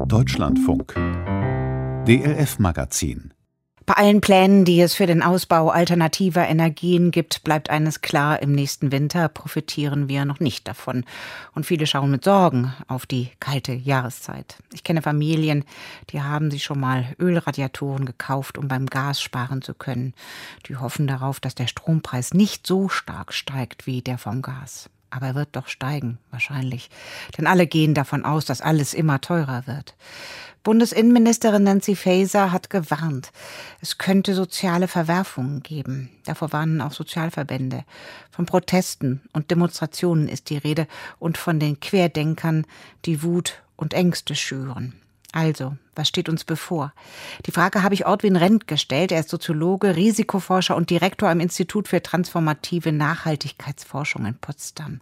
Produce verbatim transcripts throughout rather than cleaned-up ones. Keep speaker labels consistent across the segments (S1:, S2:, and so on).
S1: Deutschlandfunk D L F-Magazin.
S2: Bei allen Plänen, die es für den Ausbau alternativer Energien gibt, bleibt eines klar: Im nächsten Winter profitieren wir noch nicht davon. Und viele schauen mit Sorgen auf die kalte Jahreszeit. Ich kenne Familien, die haben sich schon mal Ölradiatoren gekauft, um beim Gas sparen zu können. Die hoffen darauf, dass der Strompreis nicht so stark steigt wie der vom Gas. Aber er wird doch steigen, wahrscheinlich. Denn alle gehen davon aus, dass alles immer teurer wird. Bundesinnenministerin Nancy Faeser hat gewarnt. Es könnte soziale Verwerfungen geben. Davor warnen auch Sozialverbände. Von Protesten und Demonstrationen ist die Rede und von den Querdenkern, die Wut und Ängste schüren. Also, was steht uns bevor? Die Frage habe ich Ortwin Rendt gestellt. Er ist Soziologe, Risikoforscher und Direktor am Institut für transformative Nachhaltigkeitsforschung in Potsdam.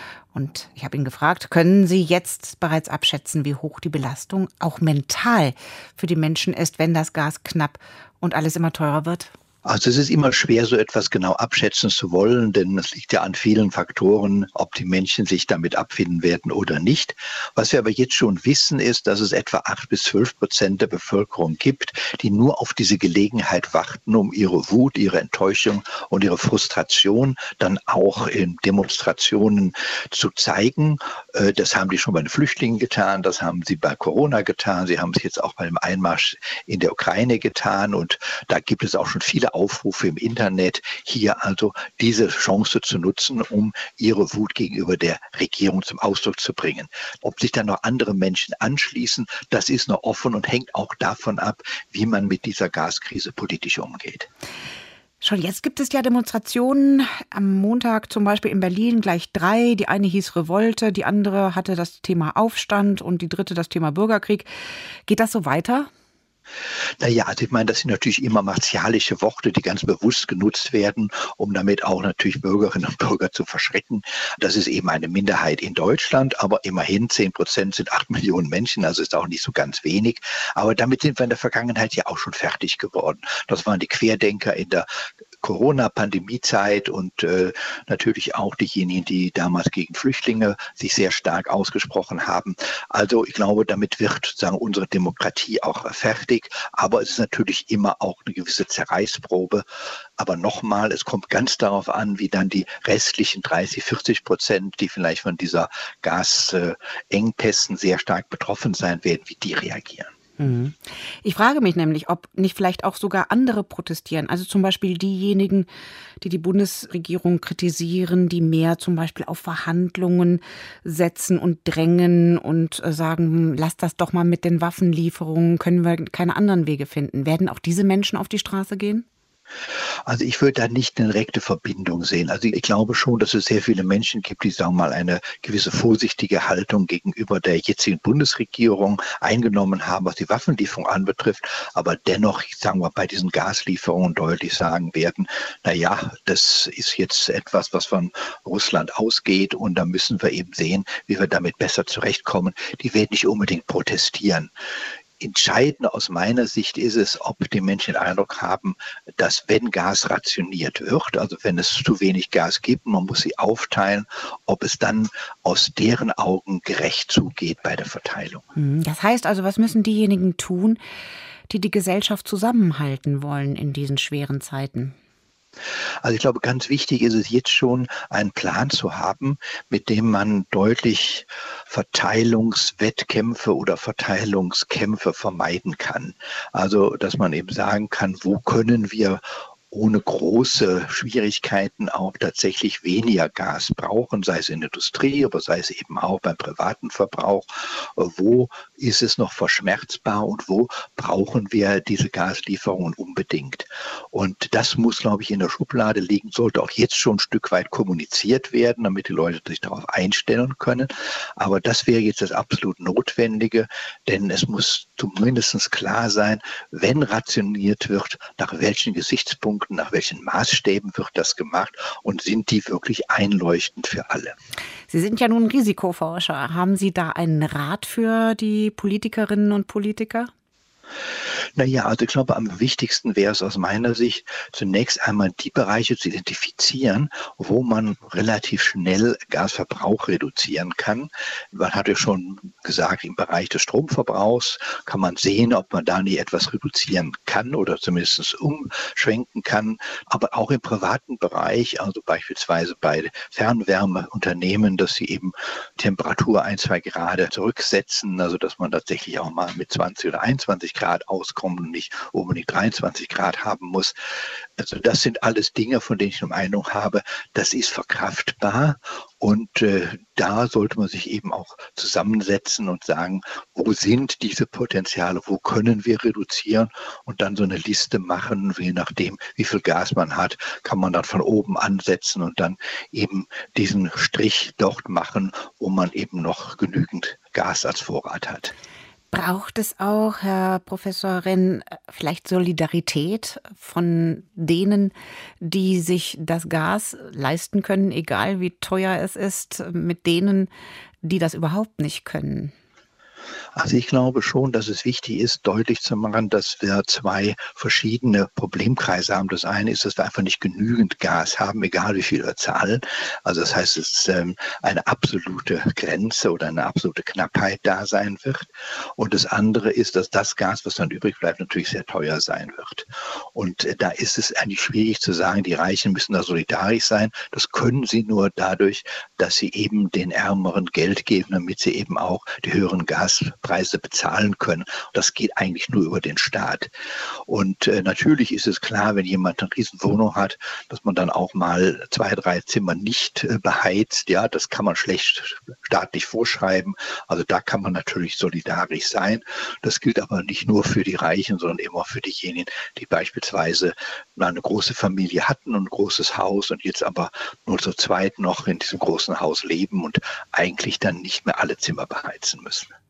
S2: Und ich habe ihn gefragt, können Sie jetzt bereits abschätzen, wie hoch die Belastung auch mental für die Menschen ist, wenn das Gas knapp und alles immer teurer wird?
S3: Also es ist immer schwer, so etwas genau abschätzen zu wollen, denn es liegt ja an vielen Faktoren, ob die Menschen sich damit abfinden werden oder nicht. Was wir aber jetzt schon wissen, ist, dass es etwa acht bis zwölf Prozent der Bevölkerung gibt, die nur auf diese Gelegenheit warten, um ihre Wut, ihre Enttäuschung und ihre Frustration dann auch in Demonstrationen zu zeigen. Das haben die schon bei den Flüchtlingen getan, das haben sie bei Corona getan, sie haben es jetzt auch bei dem Einmarsch in der Ukraine getan, und da gibt es auch schon viele Aufrufe im Internet, hier also diese Chance zu nutzen, um ihre Wut gegenüber der Regierung zum Ausdruck zu bringen. Ob sich dann noch andere Menschen anschließen, das ist noch offen und hängt auch davon ab, wie man mit dieser Gaskrise politisch umgeht.
S2: Schon jetzt gibt es ja Demonstrationen. Am Montag zum Beispiel in Berlin gleich drei. Die eine hieß Revolte, die andere hatte das Thema Aufstand und die dritte das Thema Bürgerkrieg. Geht das so weiter?
S3: Naja, also ich meine, das sind natürlich immer martialische Worte, die ganz bewusst genutzt werden, um damit auch natürlich Bürgerinnen und Bürger zu verschrecken. Das ist eben eine Minderheit in Deutschland, aber immerhin zehn Prozent sind acht Millionen Menschen, also ist auch nicht so ganz wenig. Aber damit sind wir in der Vergangenheit ja auch schon fertig geworden. Das waren die Querdenker in der Corona-Pandemie-Zeit und äh, natürlich auch diejenigen, die damals gegen Flüchtlinge sich sehr stark ausgesprochen haben. Also ich glaube, damit wird sagen unsere Demokratie auch fertig. Aber es ist natürlich immer auch eine gewisse Zerreißprobe. Aber nochmal, es kommt ganz darauf an, wie dann die restlichen dreißig, vierzig Prozent, die vielleicht von dieser Gasengpässen sehr stark betroffen sein werden, wie die reagieren.
S2: Ich frage mich nämlich, ob nicht vielleicht auch sogar andere protestieren. Also zum Beispiel diejenigen, die die Bundesregierung kritisieren, die mehr zum Beispiel auf Verhandlungen setzen und drängen und sagen, lasst das doch mal mit den Waffenlieferungen, können wir keine anderen Wege finden. Werden auch diese Menschen auf die Straße gehen?
S3: Also ich würde da nicht eine direkte Verbindung sehen. Also ich glaube schon, dass es sehr viele Menschen gibt, die, sagen wir mal, eine gewisse vorsichtige Haltung gegenüber der jetzigen Bundesregierung eingenommen haben, was die Waffenlieferung anbetrifft, aber dennoch, sagen wir, bei diesen Gaslieferungen deutlich sagen werden, na ja, das ist jetzt etwas, was von Russland ausgeht, und da müssen wir eben sehen, wie wir damit besser zurechtkommen. Die werden nicht unbedingt protestieren. Entscheidend aus meiner Sicht ist es, ob die Menschen den Eindruck haben, dass wenn Gas rationiert wird, also wenn es zu wenig Gas gibt, man muss sie aufteilen, ob es dann aus deren Augen gerecht zugeht bei der Verteilung.
S2: Das heißt also, was müssen diejenigen tun, die die Gesellschaft zusammenhalten wollen in diesen schweren Zeiten?
S3: Also ich glaube, ganz wichtig ist es jetzt schon, einen Plan zu haben, mit dem man deutlich Verteilungswettkämpfe oder Verteilungskämpfe vermeiden kann. Also, dass man eben sagen kann, wo können wir ohne große Schwierigkeiten auch tatsächlich weniger Gas brauchen, sei es in der Industrie, aber sei es eben auch beim privaten Verbrauch. Wo ist es noch verschmerzbar und wo brauchen wir diese Gaslieferungen unbedingt? Und das muss, glaube ich, in der Schublade liegen, sollte auch jetzt schon ein Stück weit kommuniziert werden, damit die Leute sich darauf einstellen können. Aber das wäre jetzt das absolut Notwendige, denn es muss zumindest klar sein, wenn rationiert wird, nach welchen Gesichtspunkten, nach welchen Maßstäben wird das gemacht und sind die wirklich einleuchtend für alle?
S2: Sie sind ja nun Risikoforscher. Haben Sie da einen Rat für die Politikerinnen und Politiker?
S3: Naja, also ich glaube, am wichtigsten wäre es aus meiner Sicht, zunächst einmal die Bereiche zu identifizieren, wo man relativ schnell Gasverbrauch reduzieren kann. Man hat ja schon gesagt, im Bereich des Stromverbrauchs kann man sehen, ob man da nicht etwas reduzieren kann oder zumindest umschwenken kann. Aber auch im privaten Bereich, also beispielsweise bei Fernwärmeunternehmen, dass sie eben Temperatur ein, zwei Grad zurücksetzen, also dass man tatsächlich auch mal mit zwanzig oder einundzwanzig Grad auskommt und nicht unbedingt dreiundzwanzig Grad haben muss. Also das sind alles Dinge, von denen ich die Meinung habe, das ist verkraftbar. Und äh, da sollte man sich eben auch zusammensetzen und sagen, wo sind diese Potenziale, wo können wir reduzieren und dann so eine Liste machen, je nachdem, wie viel Gas man hat, kann man dann von oben ansetzen und dann eben diesen Strich dort machen, wo man eben noch genügend Gas als Vorrat hat.
S2: Braucht es auch, Herr Professor Renn, vielleicht Solidarität von denen, die sich das Gas leisten können, egal wie teuer es ist, mit denen, die das überhaupt nicht können?
S3: Also ich glaube schon, dass es wichtig ist, deutlich zu machen, dass wir zwei verschiedene Problemkreise haben. Das eine ist, dass wir einfach nicht genügend Gas haben, egal wie viel wir zahlen. Also das heißt, dass ähm, eine absolute Grenze oder eine absolute Knappheit da sein wird. Und das andere ist, dass das Gas, was dann übrig bleibt, natürlich sehr teuer sein wird. Und äh, da ist es eigentlich schwierig zu sagen, die Reichen müssen da solidarisch sein. Das können sie nur dadurch, dass sie eben den Ärmeren Geld geben, damit sie eben auch die höheren Gaspreise bezahlen können. Das geht eigentlich nur über den Staat. Und äh, natürlich ist es klar, wenn jemand eine Riesenwohnung hat, dass man dann auch mal zwei, drei Zimmer nicht äh, beheizt. Ja, das kann man schlecht staatlich vorschreiben. Also da kann man natürlich solidarisch sein. Das gilt aber nicht nur für die Reichen, sondern eben auch für diejenigen, die beispielsweise mal eine große Familie hatten und ein großes Haus und jetzt aber nur zu zweit noch in diesem großen Haus leben und eigentlich dann nicht mehr alle Zimmer beheizen müssen.